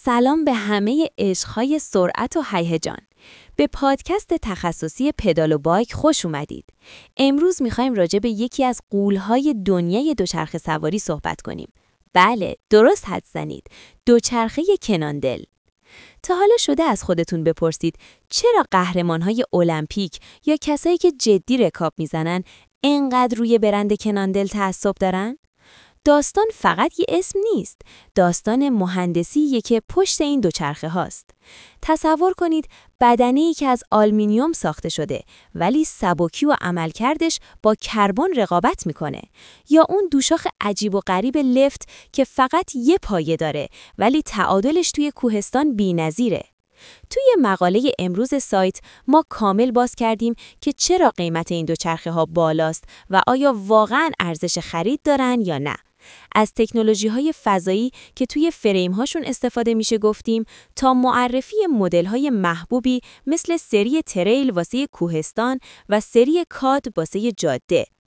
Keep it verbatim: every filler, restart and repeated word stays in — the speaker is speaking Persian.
سلام به همه عشق‌های سرعت و هیجان. به پادکست تخصصی پدال و بایک خوش اومدید. امروز می‌خوایم راجع به یکی از غول‌های دنیای دوچرخه سواری صحبت کنیم. بله، درست حدس زنید. دوچرخه کناندل. تا حالا شده از خودتون بپرسید چرا قهرمان‌های المپیک یا کسایی که جدی رکاب میزنن انقدر روی برند کناندل تعصب دارن؟ داستان فقط یه اسم نیست، داستان مهندسیه که پشت این دوچرخه هاست. تصور کنید بدنه‌ای که از آلومینیوم ساخته شده ولی سبکی و عملکردش با کربن رقابت میکنه، یا اون دوشاخ عجیب و غریب لفت که فقط یه پایه داره ولی تعادلش توی کوهستان بی‌نظیره. توی مقاله امروز سایت ما کامل باز کردیم که چرا قیمت این دوچرخه ها بالاست و آیا واقعاً ارزش خرید دارن یا نه. از تکنولوژی‌های فضایی که توی فریم هاشون استفاده میشه گفتیم تا معرفی مدل‌های محبوبی مثل سری تریل واسه کوهستان و سری کاد واسه جاده.